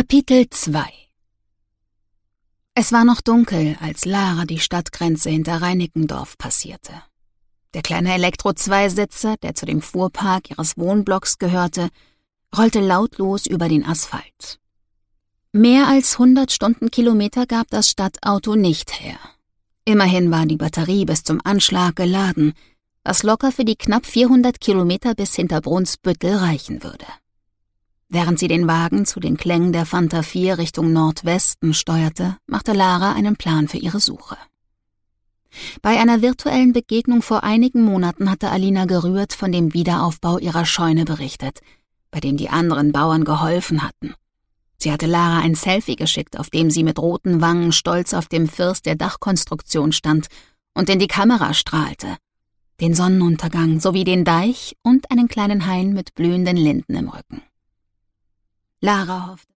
Kapitel 2. Es war noch dunkel, als Lara die Stadtgrenze hinter Reinickendorf passierte. Der kleine Elektro-Zweisitzer, der zu dem Fuhrpark ihres Wohnblocks gehörte, rollte lautlos über den Asphalt. Mehr als 100 Stundenkilometer gab das Stadtauto nicht her. Immerhin war die Batterie bis zum Anschlag geladen, was locker für die knapp 400 Kilometer bis hinter Brunsbüttel reichen würde. Während sie den Wagen zu den Klängen der Fanta 4 Richtung Nordwesten steuerte, machte Lara einen Plan für ihre Suche. Bei einer virtuellen Begegnung vor einigen Monaten hatte Alina gerührt von dem Wiederaufbau ihrer Scheune berichtet, bei dem die anderen Bauern geholfen hatten. Sie hatte Lara ein Selfie geschickt, auf dem sie mit roten Wangen stolz auf dem First der Dachkonstruktion stand und in die Kamera strahlte, den Sonnenuntergang sowie den Deich und einen kleinen Hain mit blühenden Linden im Rücken. Lara hoffte,